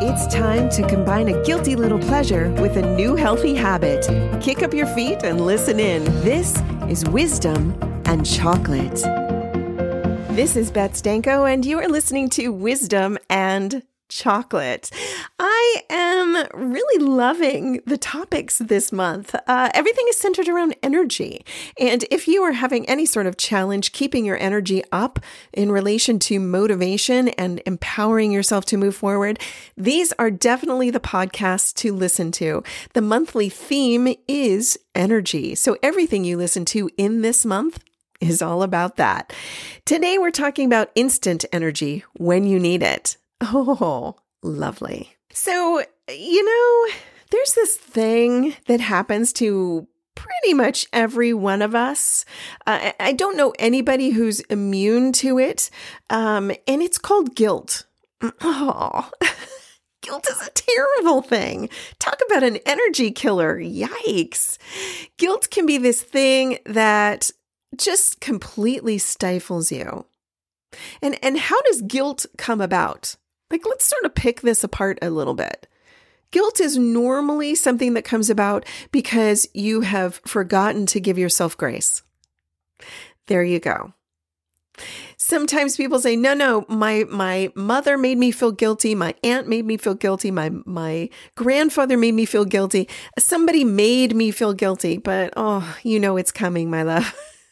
It's time to combine a guilty little pleasure with a new healthy habit. Kick up your feet and listen in. This is Wisdom and Chocolate. This is Beth Stanko, and you are listening to Wisdom and Chocolate. I am really loving the topics this month. Everything is centered around energy. And if you are having any sort of challenge keeping your energy up in relation to motivation and empowering yourself to move forward, these are definitely the podcasts to listen to. The monthly theme is energy. So everything you listen to in this month is all about that. Today, we're talking about instant energy when you need it. Oh, lovely. So, there's this thing that happens to pretty much every one of us. I don't know anybody who's immune to it, and it's called guilt. Oh, guilt is a terrible thing. Talk about an energy killer. Yikes. Guilt can be this thing that just completely stifles you. And how does guilt come about? Let's sort of pick this apart a little bit. Guilt is normally something that comes about because you have forgotten to give yourself grace. There you go. Sometimes people say, no, my mother made me feel guilty. My aunt made me feel guilty. My grandfather made me feel guilty. Somebody made me feel guilty, but it's coming, my love.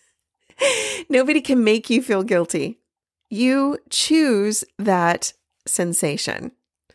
Nobody can make you feel guilty. You choose that sensation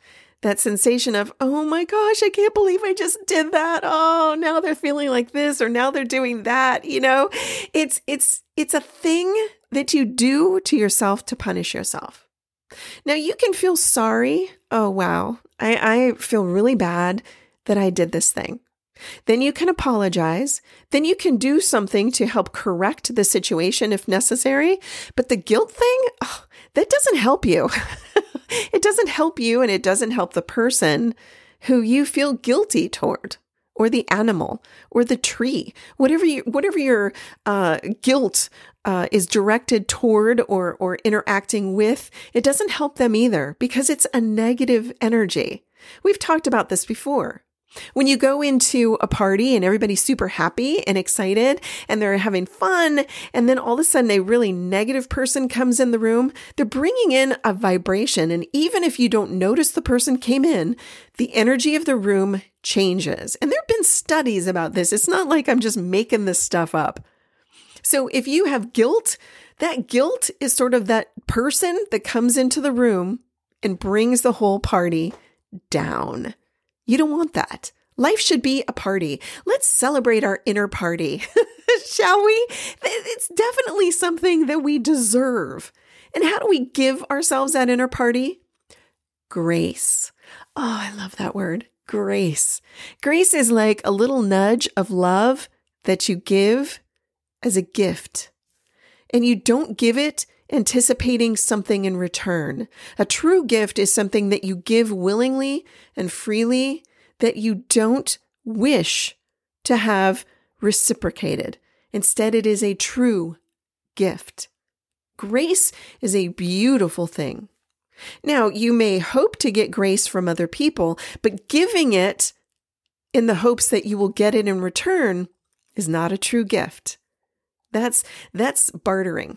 of, oh my gosh, I can't believe I just did that. Oh, now they're feeling like this, or now they're doing that. It's a thing that you do to yourself to punish yourself. Now you can feel sorry. Oh, wow. I feel really bad that I did this thing. Then you can apologize. Then you can do something to help correct the situation if necessary. But the guilt thing, that doesn't help you. It doesn't help you, and it doesn't help the person who you feel guilty toward, or the animal, or the tree, whatever your guilt is directed toward or interacting with. It doesn't help them either, because it's a negative energy. We've talked about this before. When you go into a party and everybody's super happy and excited and they're having fun, and then all of a sudden a really negative person comes in the room, they're bringing in a vibration. And even if you don't notice the person came in, the energy of the room changes. And there have been studies about this. It's not like I'm just making this stuff up. So if you have guilt, that guilt is sort of that person that comes into the room and brings the whole party down. You don't want that. Life should be a party. Let's celebrate our inner party, shall we? It's definitely something that we deserve. And how do we give ourselves that inner party? Grace. Oh, I love that word. Grace. Grace is like a little nudge of love that you give as a gift. And you don't give it anticipating something in return. A true gift is something that you give willingly and freely, that you don't wish to have reciprocated. Instead, it is a true gift. Grace is a beautiful thing. Now, you may hope to get grace from other people, but giving it in the hopes that you will get it in return is not a true gift. That's bartering.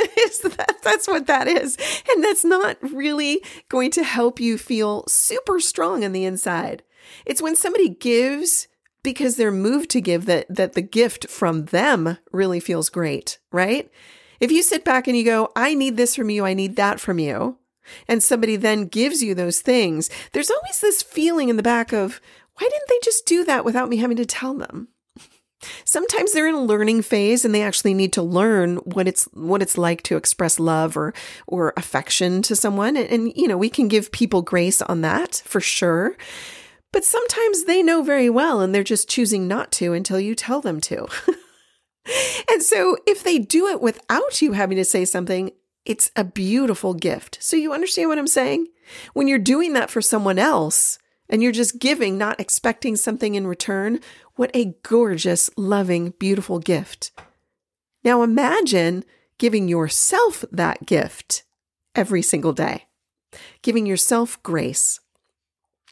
That's what that is. And that's not really going to help you feel super strong on the inside. It's when somebody gives because they're moved to give that the gift from them really feels great, right? If you sit back and you go, I need this from you, I need that from you, and somebody then gives you those things, there's always this feeling in the back of, why didn't they just do that without me having to tell them? Sometimes they're in a learning phase and they actually need to learn what it's like to express love or affection to someone. And we can give people grace on that for sure. But sometimes they know very well and they're just choosing not to until you tell them to. And so if they do it without you having to say something, it's a beautiful gift. So you understand what I'm saying? When you're doing that for someone else and you're just giving, not expecting something in return, what a gorgeous, loving, beautiful gift. Now imagine giving yourself that gift every single day, giving yourself grace.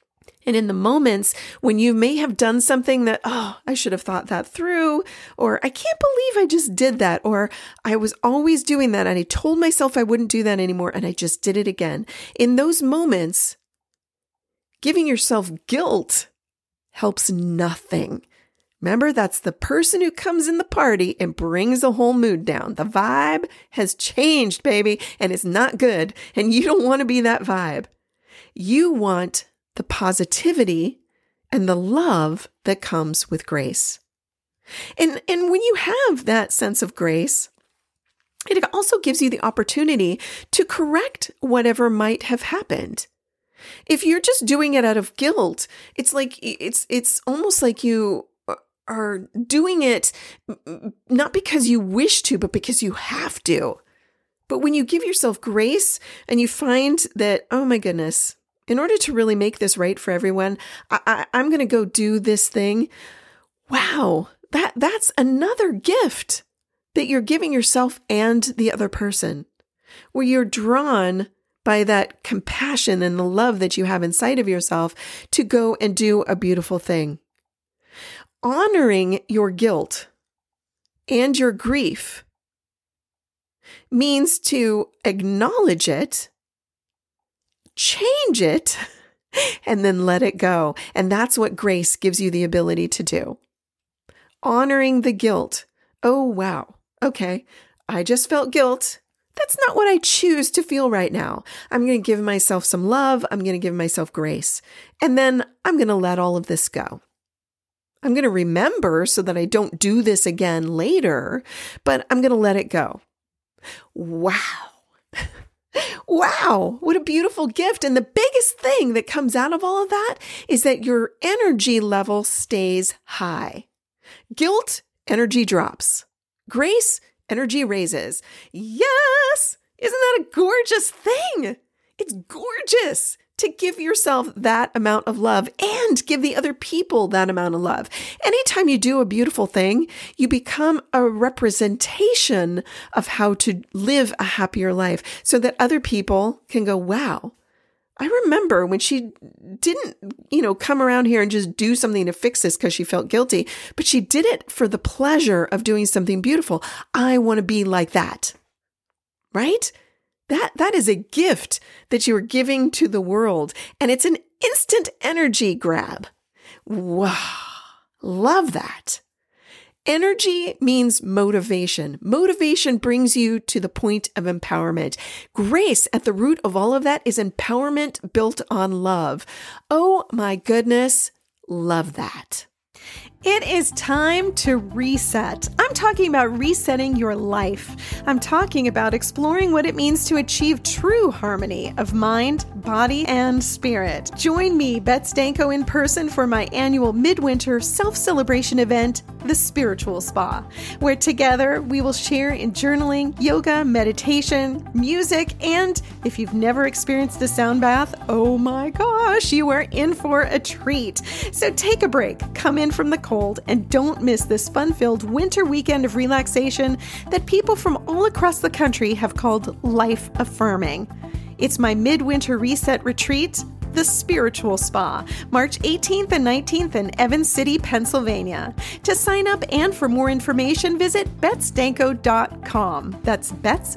And in the moments when you may have done something that, oh, I should have thought that through, or I can't believe I just did that, or I was always doing that and I told myself I wouldn't do that anymore and I just did it again. In those moments, giving yourself guilt helps nothing. Remember, that's the person who comes in the party and brings the whole mood down. The vibe has changed, baby, and it's not good. And you don't want to be that vibe. You want the positivity and the love that comes with grace. And when you have that sense of grace, it also gives you the opportunity to correct whatever might have happened. If you're just doing it out of guilt, it's almost like you are doing it not because you wish to, but because you have to. But when you give yourself grace and you find that, oh my goodness, in order to really make this right for everyone, I'm going to go do this thing. Wow, that's another gift that you're giving yourself and the other person, where you're drawn by that compassion and the love that you have inside of yourself to go and do a beautiful thing. Honoring your guilt and your grief means to acknowledge it, change it, and then let it go. And that's what grace gives you the ability to do. Honoring the guilt. Oh, wow. Okay. I just felt guilt. That's not what I choose to feel right now. I'm going to give myself some love. I'm going to give myself grace. And then I'm going to let all of this go. I'm going to remember so that I don't do this again later, but I'm going to let it go. Wow. Wow, what a beautiful gift. And the biggest thing that comes out of all of that is that your energy level stays high. Guilt, energy drops. Grace, energy raises. Yes! Isn't that a gorgeous thing? It's gorgeous to give yourself that amount of love and give the other people that amount of love. Anytime you do a beautiful thing, you become a representation of how to live a happier life so that other people can go, wow, I remember when she didn't, come around here and just do something to fix this because she felt guilty, but she did it for the pleasure of doing something beautiful. I want to be like that, right? That is a gift that you are giving to the world, and it's an instant energy grab. Wow, love that. Energy means motivation. Motivation brings you to the point of empowerment. Grace at the root of all of that is empowerment built on love. Oh my goodness, love that. It is time to reset. I'm talking about resetting your life. I'm talking about exploring what it means to achieve true harmony of mind, body, and spirit. Join me, Bets Danko, in person for my annual midwinter self-celebration event, The Spiritual Spa, where together we will share in journaling, yoga, meditation, music, and if you've never experienced a sound bath, oh my gosh, you are in for a treat. So take a break, come in from the cold, and don't miss this fun-filled winter weekend of relaxation that people from all across the country have called life-affirming. It's my midwinter reset retreat, The Spiritual Spa, March 18th and 19th in Evans City, Pennsylvania. To sign up and for more information, visit betsdanko.com. That's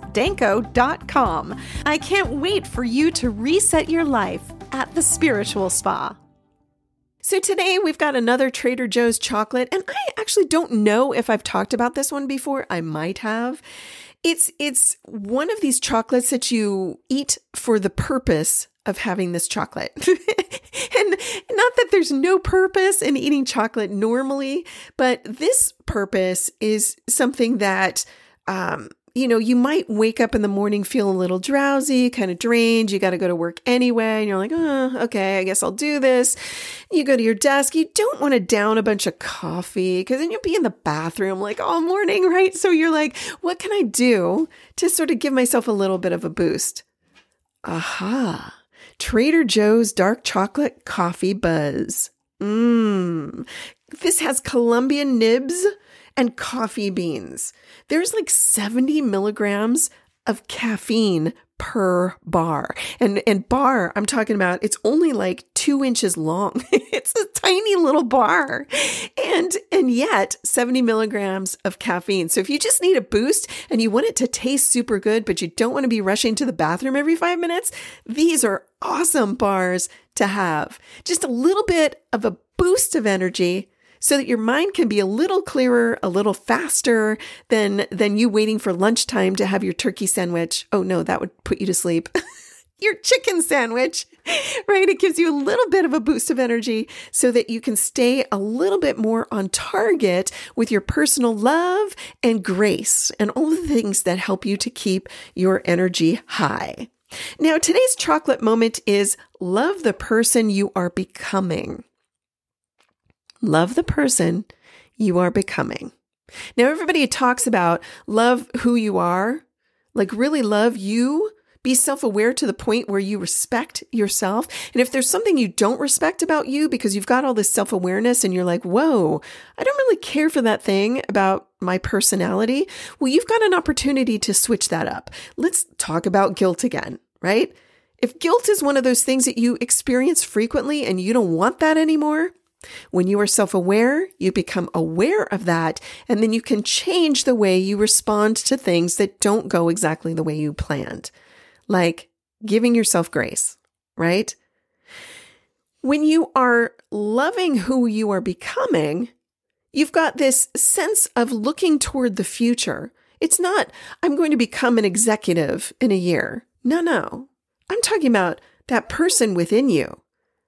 betsdanko.com. I can't wait for you to reset your life at The Spiritual Spa. So today we've got another Trader Joe's chocolate, and I actually don't know if I've talked about this one before. I might have. It's one of these chocolates that you eat for the purpose of having this chocolate. And not that there's no purpose in eating chocolate normally, but this purpose is something that you might wake up in the morning, feel a little drowsy, kind of drained. You got to go to work anyway. And you're like, oh, okay, I guess I'll do this. You go to your desk. You don't want to down a bunch of coffee because then you'll be in the bathroom like all morning, right? So you're like, what can I do to sort of give myself a little bit of a boost? Aha. Trader Joe's dark chocolate coffee buzz. This has Colombian nibs and coffee beans. There's like 70 milligrams of caffeine per bar. And bar, I'm talking about, it's only like 2 inches long. It's a tiny little bar. And yet 70 milligrams of caffeine. So if you just need a boost and you want it to taste super good, but you don't want to be rushing to the bathroom every 5 minutes, these are awesome bars to have. Just a little bit of a boost of energy so that your mind can be a little clearer, a little faster than you waiting for lunchtime to have your turkey sandwich. Oh no, that would put you to sleep. Your chicken sandwich, right? It gives you a little bit of a boost of energy so that you can stay a little bit more on target with your personal love and grace and all the things that help you to keep your energy high. Now, today's chocolate moment is love the person you are becoming. Love the person you are becoming. Now, everybody talks about love who you are, like really love you, be self-aware to the point where you respect yourself. And if there's something you don't respect about you because you've got all this self-awareness and you're like, whoa, I don't really care for that thing about my personality. Well, you've got an opportunity to switch that up. Let's talk about guilt again, right? If guilt is one of those things that you experience frequently and you don't want that anymore, when you are self-aware, you become aware of that, and then you can change the way you respond to things that don't go exactly the way you planned, like giving yourself grace, right? When you are loving who you are becoming, you've got this sense of looking toward the future. It's not, I'm going to become an executive in a year. No. I'm talking about that person within you.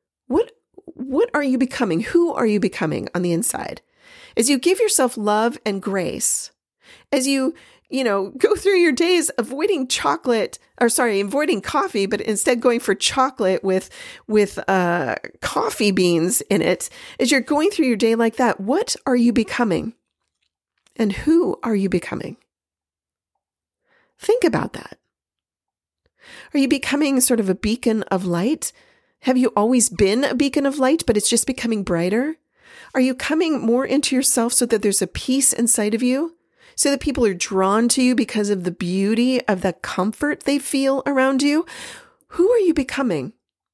What are you becoming? Who are you becoming on the inside? As you give yourself love and grace, as you go through your days avoiding coffee, but instead going for chocolate with coffee beans in it, as you're going through your day like that, what are you becoming? And who are you becoming? Think about that. Are you becoming sort of a beacon of light? Have you always been a beacon of light, but it's just becoming brighter? Are you coming more into yourself so that there's a peace inside of you? So that people are drawn to you because of the beauty of the comfort they feel around you? Who are you becoming?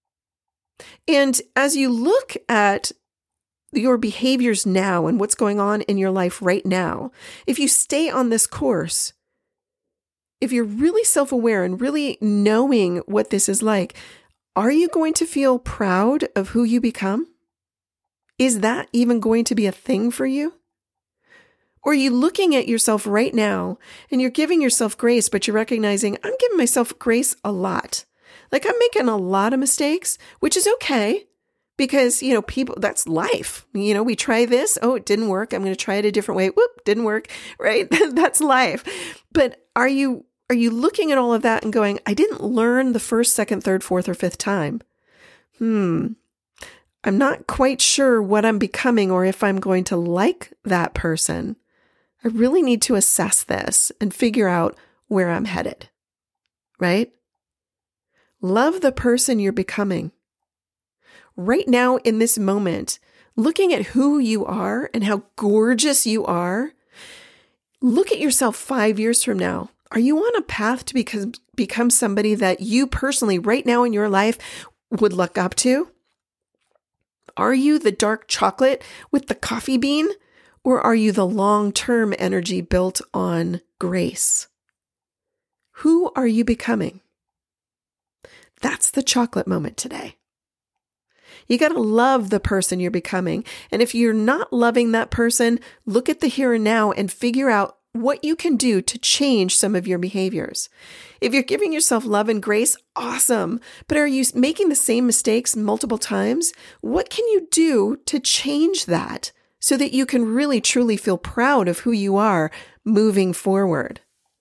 And as you look at your behaviors now and what's going on in your life right now, if you stay on this course, if you're really self-aware and really knowing what this is like, are you going to feel proud of who you become? Is that even going to be a thing for you? Or are you looking at yourself right now and you're giving yourself grace, but you're recognizing, I'm giving myself grace a lot. Like I'm making a lot of mistakes, which is okay because, people, that's life. We try this. Oh, it didn't work. I'm going to try it a different way. Whoop, didn't work. Right? That's life. But are you looking at all of that and going, I didn't learn the first, second, third, fourth, or fifth time? I'm not quite sure what I'm becoming or if I'm going to like that person. I really need to assess this and figure out where I'm headed, right? Love the person you're becoming. Right now in this moment, looking at who you are and how gorgeous you are, look at yourself 5 years from now. Are you on a path to become somebody that you personally right now in your life would look up to? Are you the dark chocolate with the coffee bean? Or are you the long-term energy built on grace? Who are you becoming? That's the chocolate moment today. You got to love the person you're becoming. And if you're not loving that person, look at the here and now and figure out what you can do to change some of your behaviors. If you're giving yourself love and grace, awesome. But are you making the same mistakes multiple times? What can you do to change that so that you can really truly feel proud of who you are moving forward?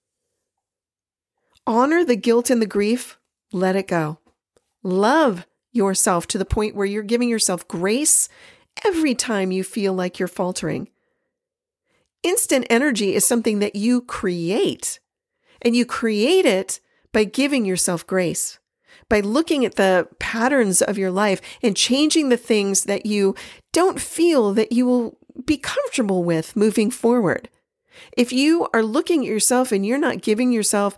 Honor the guilt and the grief. Let it go. Love yourself to the point where you're giving yourself grace every time you feel like you're faltering. Instant energy is something that you create, and you create it by giving yourself grace, by looking at the patterns of your life and changing the things that you don't feel that you will be comfortable with moving forward. If you are looking at yourself and you're not giving yourself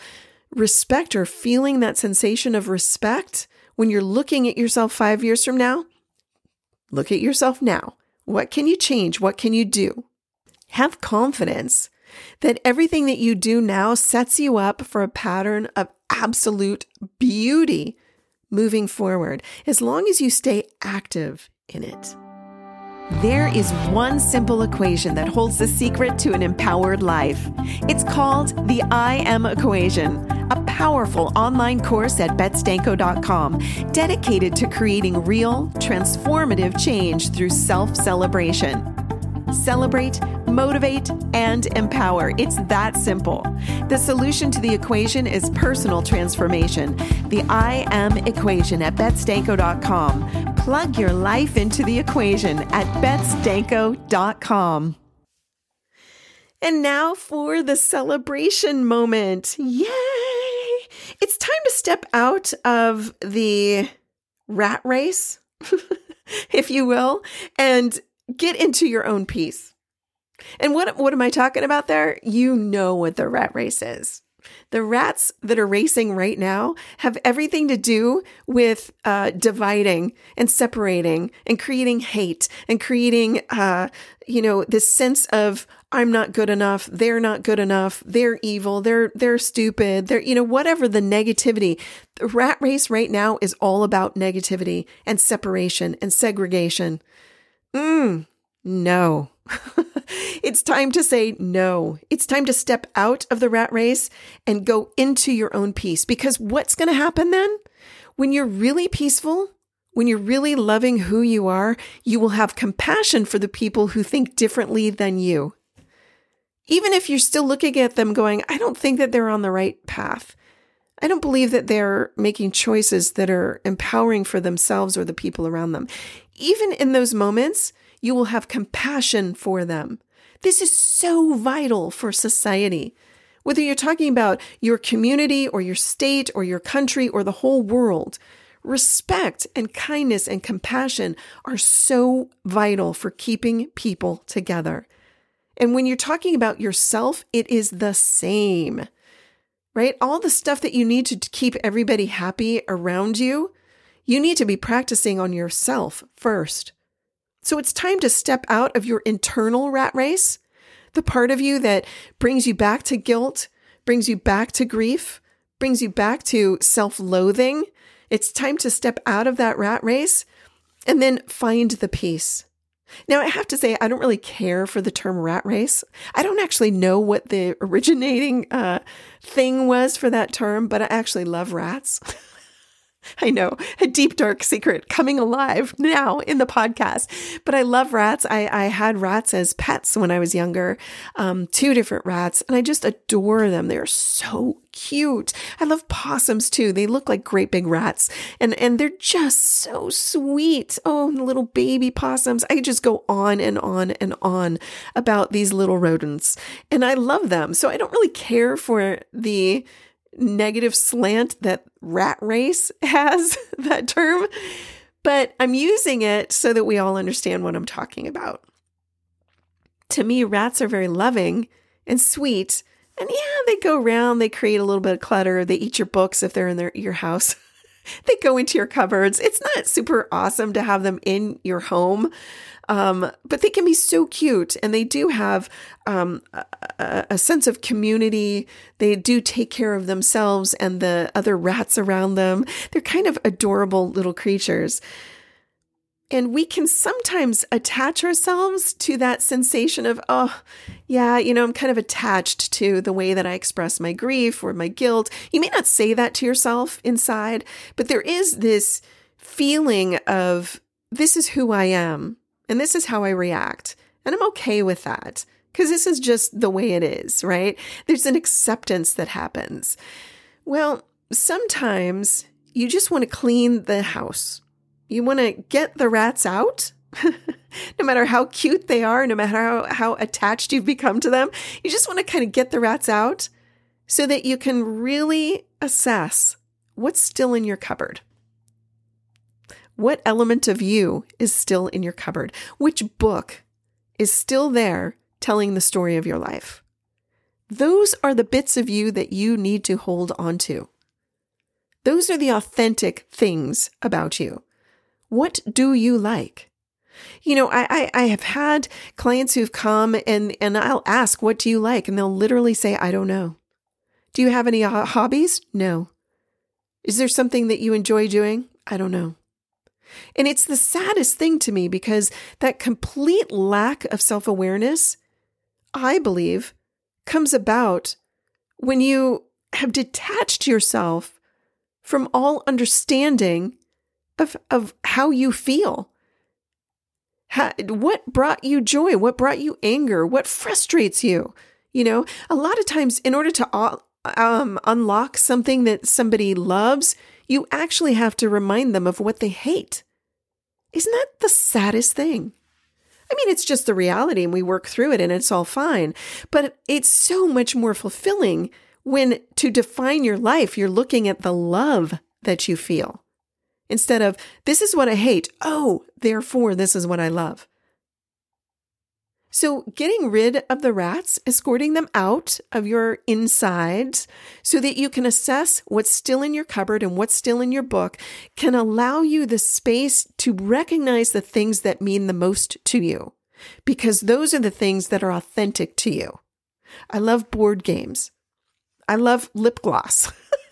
respect or feeling that sensation of respect when you're looking at yourself 5 years from now, look at yourself now. What can you change? What can you do? Have confidence that everything that you do now sets you up for a pattern of absolute beauty moving forward, as long as you stay active in it. There is one simple equation that holds the secret to an empowered life. It's called the I Am Equation, a powerful online course at betsdanko.com dedicated to creating real, transformative change through self-celebration. Celebrate, motivate, and empower. It's that simple. The solution to the equation is personal transformation. The I Am Equation at betsdanko.com. Plug your life into the equation at betsdanko.com. And now for the celebration moment. Yay! It's time to step out of the rat race, if you will, and get into your own peace. And what am I talking about there? You know what the rat race is. The rats that are racing right now have everything to do with dividing and separating and creating hate and creating, this sense of I'm not good enough, they're not good enough, they're evil, they're stupid, they're, whatever the negativity. The rat race right now is all about negativity and separation and segregation. No. It's time to say no. It's time to step out of the rat race and go into your own peace. Because what's going to happen then? When you're really peaceful, when you're really loving who you are, you will have compassion for the people who think differently than you. Even if you're still looking at them going, I don't think that they're on the right path. I don't believe that they're making choices that are empowering for themselves or the people around them. Even in those moments, you will have compassion for them. This is so vital for society. Whether you're talking about your community or your state or your country or the whole world, respect and kindness and compassion are so vital for keeping people together. And when you're talking about yourself, it is the same, right? All the stuff that you need to keep everybody happy around you, you need to be practicing on yourself first. So it's time to step out of your internal rat race, the part of you that brings you back to guilt, brings you back to grief, brings you back to self-loathing. It's time to step out of that rat race and then find the peace. Now, I have to say, I don't really care for the term rat race. I don't actually know what the originating thing was for that term, but I actually love rats. I know, a deep, dark secret coming alive now in the podcast. But I love rats. I had rats as pets when I was younger, 2 different rats, and I just adore them. They're so cute. I love possums too. They look like great big rats, and they're just so sweet. Oh, little baby possums. I could just go on and on and on about these little rodents, and I love them. So I don't really care for the negative slant that rat race has, that term, but I'm using it so that we all understand what I'm talking about. To me, rats are very loving and sweet, and yeah, they go around, they create a little bit of clutter, they eat your books if they're in your house, they go into your cupboards. It's not super awesome to have them in your home, but they can be so cute, and they do have a sense of community. They do take care of themselves and the other rats around them. They're kind of adorable little creatures. And we can sometimes attach ourselves to that sensation of, oh, yeah, I'm kind of attached to the way that I express my grief or my guilt. You may not say that to yourself inside, but there is this feeling of, this is who I am, and this is how I react. And I'm okay with that, because this is just the way it is, right? There's an acceptance that happens. Well, sometimes you just want to clean the house. You want to get the rats out, no matter how cute they are, no matter how attached you've become to them. You just want to kind of get the rats out so that you can really assess what's still in your cupboard. What element of you is still in your cupboard? Which book is still there telling the story of your life? Those are the bits of you that you need to hold on to. Those are the authentic things about you. What do you like? I have had clients who've come and I'll ask, what do you like? And they'll literally say, I don't know. Do you have any hobbies? No. Is there something that you enjoy doing? I don't know. And it's the saddest thing to me because that complete lack of self-awareness, I believe, comes about when you have detached yourself from all understanding of how you feel. What brought you joy? What brought you anger? What frustrates you? A lot of times in order to unlock something that somebody loves, you actually have to remind them of what they hate. Isn't that the saddest thing? I mean, it's just the reality and we work through it and it's all fine. But it's so much more fulfilling when to define your life, you're looking at the love that you feel. Instead of, this is what I hate. Oh, therefore, this is what I love. So getting rid of the rats, escorting them out of your insides so that you can assess what's still in your cupboard and what's still in your book can allow you the space to recognize the things that mean the most to you, because those are the things that are authentic to you. I love board games. I love lip gloss.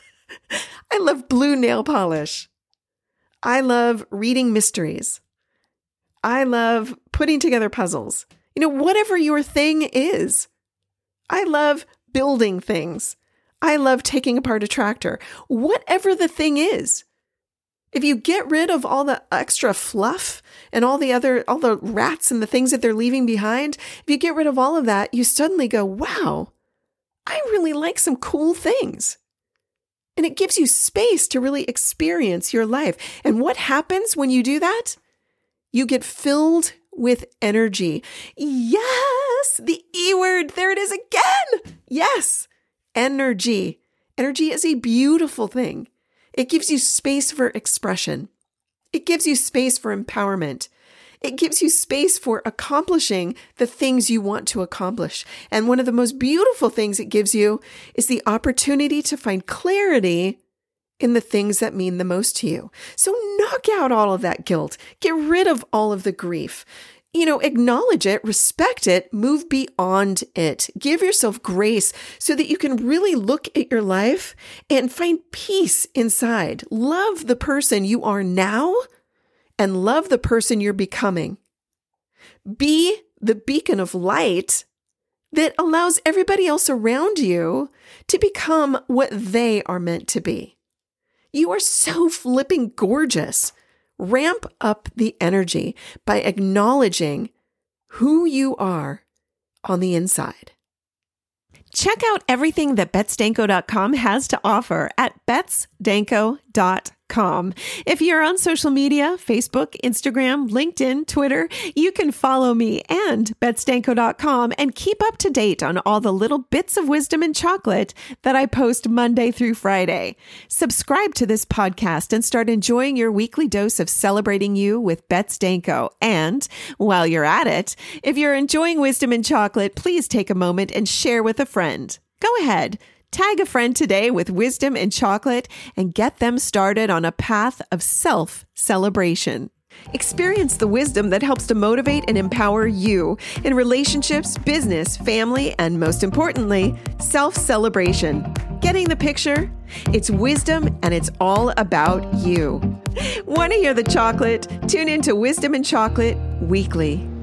I love blue nail polish. I love reading mysteries. I love putting together puzzles. Whatever your thing is. I love building things. I love taking apart a tractor. Whatever the thing is. If you get rid of all the extra fluff and all the rats and the things that they're leaving behind, if you get rid of all of that, you suddenly go, wow, I really like some cool things. And it gives you space to really experience your life. And what happens when you do that? You get filled with energy. Yes, the E word. There it is again. Yes, energy. Energy is a beautiful thing. It gives you space for expression. It gives you space for empowerment. It gives you space for accomplishing the things you want to accomplish. And one of the most beautiful things it gives you is the opportunity to find clarity in the things that mean the most to you. So knock out all of that guilt. Get rid of all of the grief. Acknowledge it, respect it, move beyond it. Give yourself grace so that you can really look at your life and find peace inside. Love the person you are now and love the person you're becoming. Be the beacon of light that allows everybody else around you to become what they are meant to be. You are so flipping gorgeous. Ramp up the energy by acknowledging who you are on the inside. Check out everything that BetsDanko.com has to offer at BetsDanko.com. If you're on social media, Facebook, Instagram, LinkedIn, Twitter, you can follow me and BetsDanko.com and keep up to date on all the little bits of wisdom and chocolate that I post Monday through Friday. Subscribe to this podcast and start enjoying your weekly dose of celebrating you with Bets Danko. And while you're at it, if you're enjoying wisdom and chocolate, please take a moment and share with a friend. Go ahead. Tag a friend today with wisdom and chocolate and get them started on a path of self-celebration. Experience the wisdom that helps to motivate and empower you in relationships, business, family, and most importantly, self-celebration. Getting the picture? It's wisdom and it's all about you. Want to hear the chocolate? Tune into Wisdom and Chocolate weekly.